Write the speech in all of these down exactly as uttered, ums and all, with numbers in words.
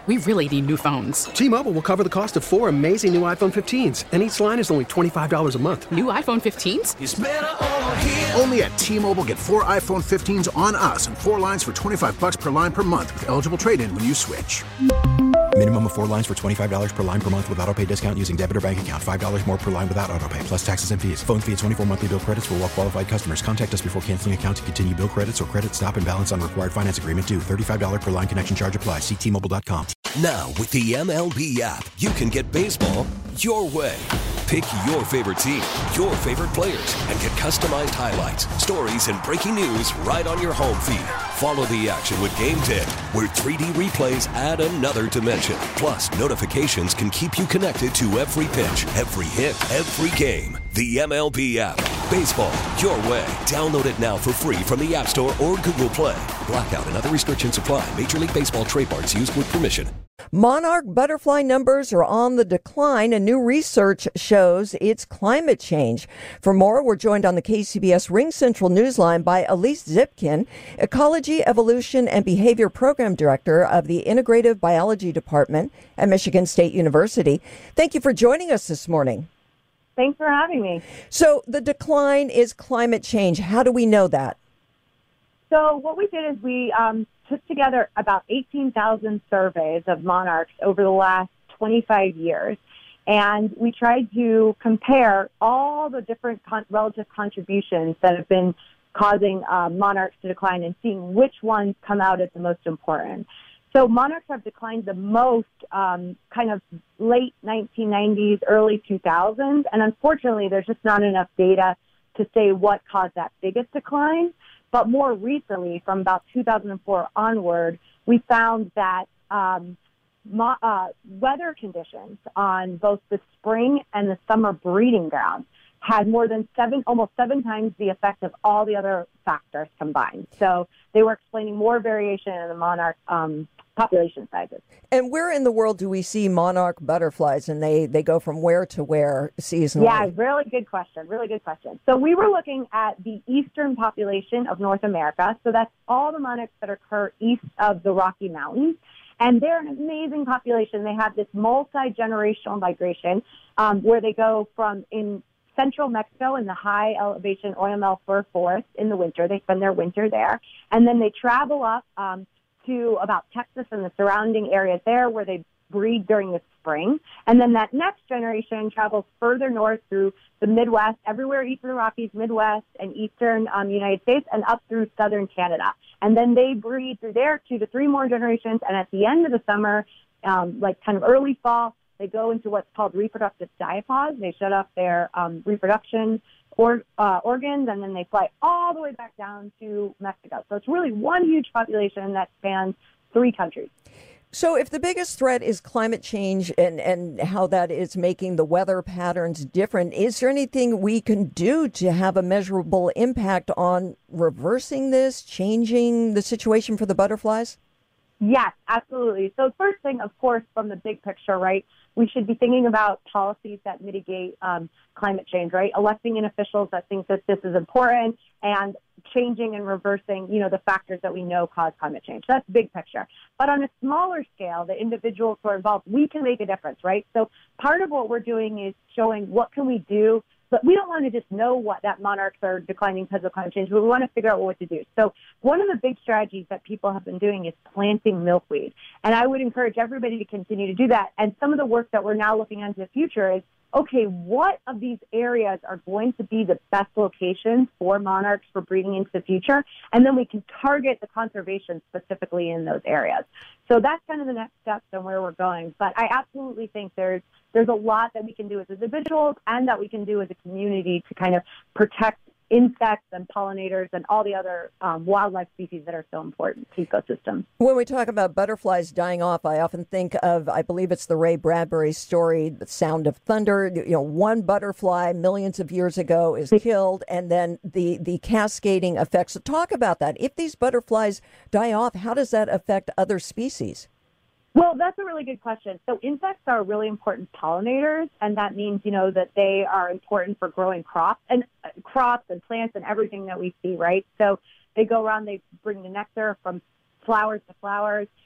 We really need new phones. T-Mobile will cover the cost of four amazing new iPhone fifteens, and each line is only twenty-five dollars a month. New iPhone fifteens? It's better over here. Only at T-Mobile, get four iPhone fifteens on us and four lines for twenty-five dollars per line per month with eligible trade-in when you switch. Minimum of four lines for twenty-five dollars per line per month with autopay discount using debit or bank account. five dollars more per line without autopay, plus taxes and fees. Phone fee at twenty-four monthly bill credits for well-qualified customers. Contact us before canceling account to continue bill credits or credit stop and balance on required finance agreement due. thirty-five dollars per line connection charge applies. See T Mobile dot com. Now, with the M L B app, you can get baseball your way. Pick your favorite team, your favorite players, and get customized highlights, stories, and breaking news right on your home feed. Follow the action with Game Day, where three D replays add another dimension. Plus, notifications can keep you connected to every pitch, every hit, every game. The M L B app. Baseball your way. Download it now for free from the App Store or Google Play. Blackout and other restrictions apply. Major League Baseball trademarks used with permission. Monarch butterfly numbers are on the decline, and new research shows it's climate change. For more, we're joined on the K C B S Ring Central Newsline by Elise Zipkin, Ecology, Evolution, and Behavior Program Director of the Integrative Biology Department at Michigan State University. Thank you for joining us this morning. Thanks for having me. So the decline is climate change. How do we know that? So what we did is we um, took together about eighteen thousand surveys of monarchs over the last twenty-five years, and we tried to compare all the different con- relative contributions that have been causing uh, monarchs to decline and seeing which ones come out as the most important. So monarchs have declined the most um, kind of late nineteen nineties, early two thousands, and unfortunately there's just not enough data to say what caused that biggest decline. But more recently, from about two thousand four onward, we found that um, mo- uh, weather conditions on both the spring and the summer breeding grounds had more than seven, almost seven times the effect of all the other factors combined. So they were explaining more variation in the monarch um, population sizes. And where in the world do we see monarch butterflies, and they, they go from where to where seasonally? Yeah, really good question, really good question. So we were looking at the eastern population of North America. So that's all the monarchs that occur east of the Rocky Mountains. And they're an amazing population. They have this multi-generational migration um, where they go from in central Mexico in the high elevation Oyamel fir forest in the winter. They spend their winter there. And then they travel up um, to about Texas and the surrounding areas there where they breed during the spring. And then that next generation travels further north through the Midwest, everywhere east of the Rockies, Midwest, and eastern um, United States, and up through southern Canada. And then they breed through there two to three more generations. And at the end of the summer, um, like kind of early fall, they go into what's called reproductive diapause. They shut off their um, reproduction or, uh, organs, and then they fly all the way back down to Mexico. So it's really one huge population that spans three countries. So if the biggest threat is climate change and, and how that is making the weather patterns different, is there anything we can do to have a measurable impact on reversing this, changing the situation for the butterflies? Yes, absolutely. So first thing, of course, from the big picture, right, we should be thinking about policies that mitigate um, climate change, right? Electing in officials that think that this is important and changing and reversing, you know, the factors that we know cause climate change. That's big picture. But on a smaller scale, the individuals who are involved, we can make a difference, right? So part of what we're doing is showing what can we do. But we don't want to just know what that monarchs are declining because of climate change, but we want to figure out what to do. So one of the big strategies that people have been doing is planting milkweed. And I would encourage everybody to continue to do that. And some of the work that we're now looking into the future is, okay, what of these areas are going to be the best locations for monarchs for breeding into the future? And then we can target the conservation specifically in those areas. So that's kind of the next steps and where we're going. But I absolutely think there's there's a lot that we can do as individuals and that we can do as a community to kind of protect insects and pollinators and all the other um, wildlife species that are so important to ecosystems. When we talk about butterflies dying off, I often think of, I believe it's the Ray Bradbury story, The Sound of Thunder. You know, one butterfly millions of years ago is killed, and then the, the cascading effects. So talk about that. If these butterflies die off, how does that affect other species? Well, that's a really good question. So insects are really important pollinators, and that means, you know, that they are important for growing crops and uh, crops and plants and everything that we see, right? So they go around, they bring the nectar from flowers to flowers,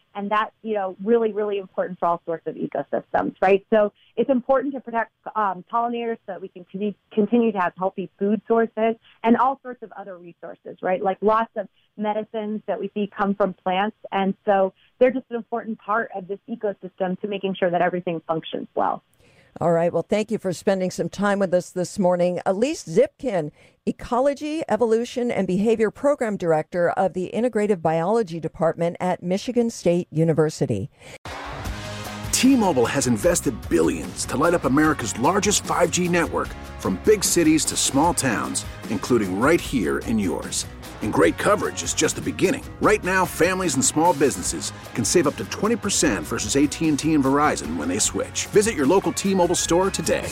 And that's, you know, really, really important for all sorts of ecosystems, right? So it's important to protect um, pollinators so that we can con- continue to have healthy food sources and all sorts of other resources, right? Like lots of medicines that we see come from plants. And so they're just an important part of this ecosystem to making sure that everything functions well. All right. Well, thank you for spending some time with us this morning. Elise Zipkin, Ecology, Evolution, and Behavior Program Director of the Integrative Biology Department at Michigan State University. T-Mobile has invested billions to light up America's largest five G network, from big cities to small towns, including right here in yours. And great coverage is just the beginning. Right now, families and small businesses can save up to twenty percent versus A T and T and Verizon when they switch. Visit your local T-Mobile store today.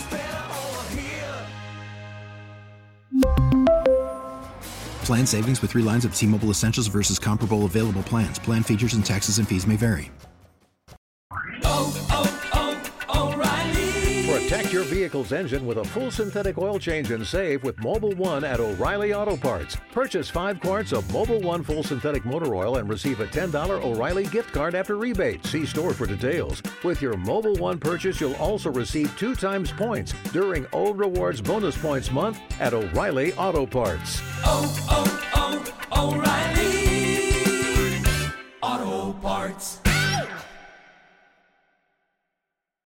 Plan savings with three lines of T-Mobile Essentials versus comparable available plans. Plan features and taxes and fees may vary. Protect your vehicle's engine with a full synthetic oil change and save with Mobil one at O'Reilly Auto Parts. Purchase five quarts of Mobil one full synthetic motor oil and receive a ten dollars O'Reilly gift card after rebate. See store for details. With your Mobil one purchase, you'll also receive two times points during O Rewards Bonus Points Month at O'Reilly Auto Parts. Oh, oh.